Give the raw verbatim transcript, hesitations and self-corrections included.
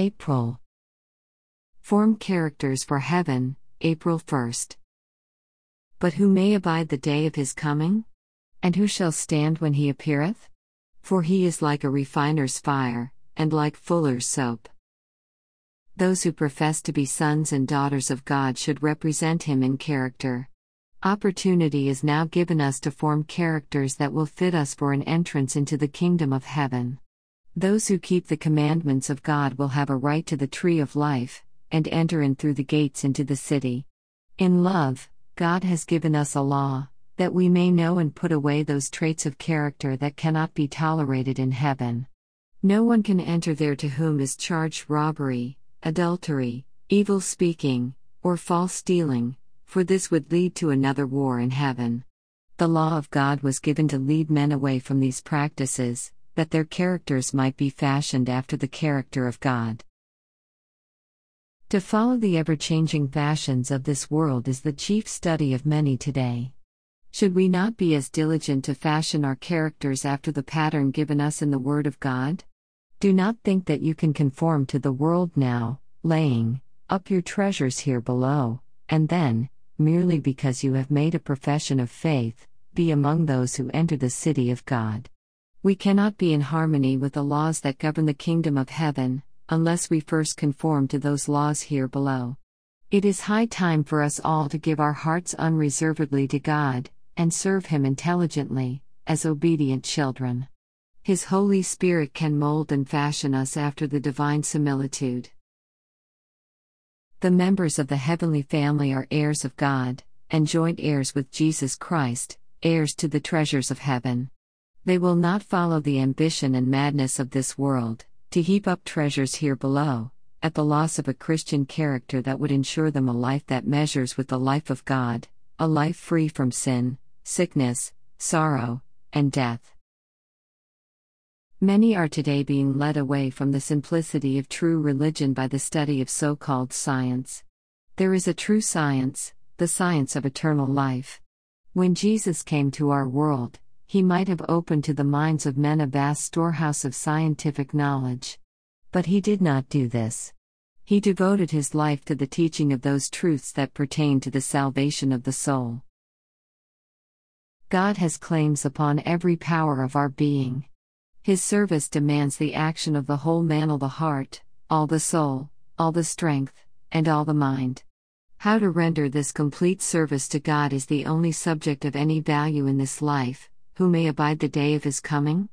April. Form characters for heaven, April first. But who may abide the day of his coming? And who shall stand when he appeareth? For he is like a refiner's fire, and like fuller's soap. Those who profess to be sons and daughters of God should represent him in character. Opportunity is now given us to form characters that will fit us for an entrance into the kingdom of heaven. Those who keep the commandments of God will have a right to the tree of life, and enter in through the gates into the city. In love, God has given us a law, that we may know and put away those traits of character that cannot be tolerated in heaven. No one can enter there to whom is charged robbery, adultery, evil speaking, or false stealing, for this would lead to another war in heaven. The law of God was given to lead men away from these practices, that their characters might be fashioned after the character of God. To follow the ever-changing fashions of this world is the chief study of many today. Should we not be as diligent to fashion our characters after the pattern given us in the Word of God? Do not think that you can conform to the world now, laying up your treasures here below, and then, merely because you have made a profession of faith, be among those who enter the city of God. We cannot be in harmony with the laws that govern the kingdom of heaven, unless we first conform to those laws here below. It is high time for us all to give our hearts unreservedly to God, and serve Him intelligently, as obedient children. His Holy Spirit can mold and fashion us after the divine similitude. The members of the heavenly family are heirs of God, and joint heirs with Jesus Christ, heirs to the treasures of heaven. They will not follow the ambition and madness of this world, to heap up treasures here below, at the loss of a Christian character that would ensure them a life that measures with the life of God, a life free from sin, sickness, sorrow, and death. Many are today being led away from the simplicity of true religion by the study of so-called science. There is a true science, the science of eternal life. When Jesus came to our world, He might have opened to the minds of men a vast storehouse of scientific knowledge. But He did not do this. He devoted His life to the teaching of those truths that pertain to the salvation of the soul. God has claims upon every power of our being. His service demands the action of the whole man, all the heart, all the soul, all the strength, and all the mind. How to render this complete service to God is the only subject of any value in this life. Who may abide the day of His coming?